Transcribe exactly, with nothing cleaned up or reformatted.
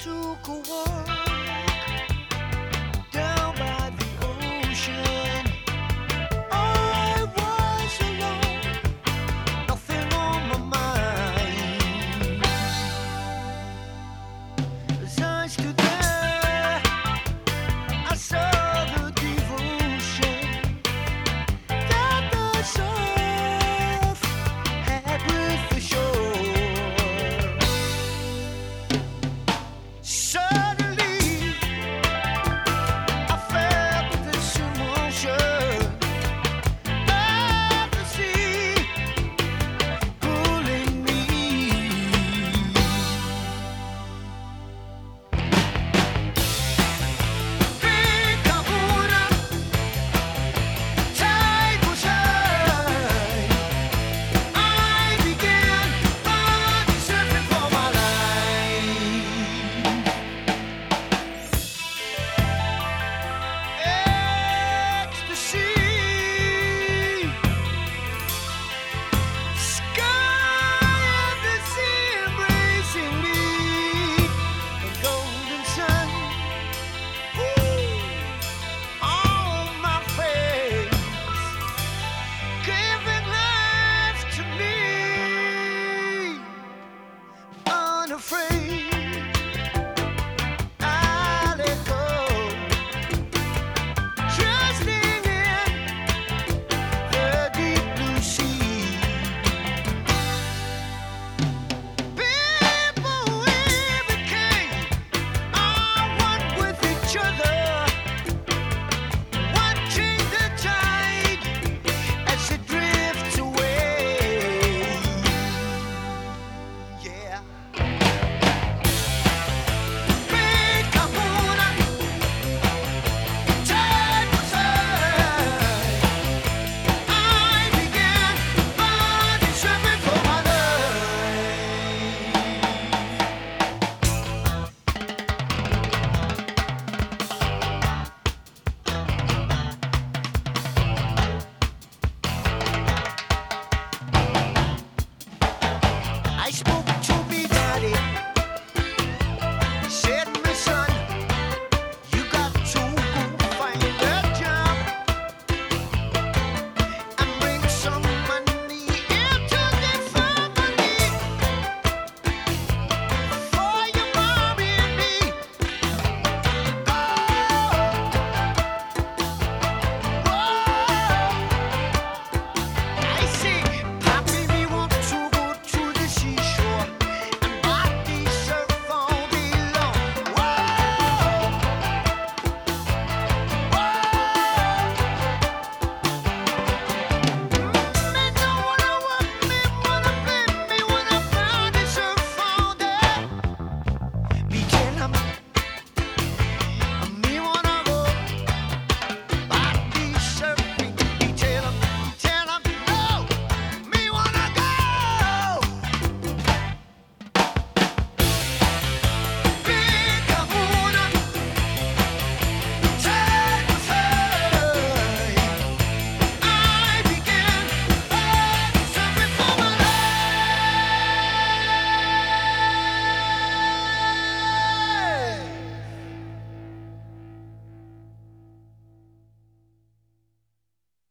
took a walk down by the ocean. I was alone, nothing on my mind. As I stood there, I saw the devotion that the surf had with the shore. Suddenly, I felt this emotion of the sea pulling me. Big kahuna, tide was high. I began body surfing for my life. Ecstasy, sky and the sea embracing me, a golden sun, ooh, on my face, giving life to me, unafraid.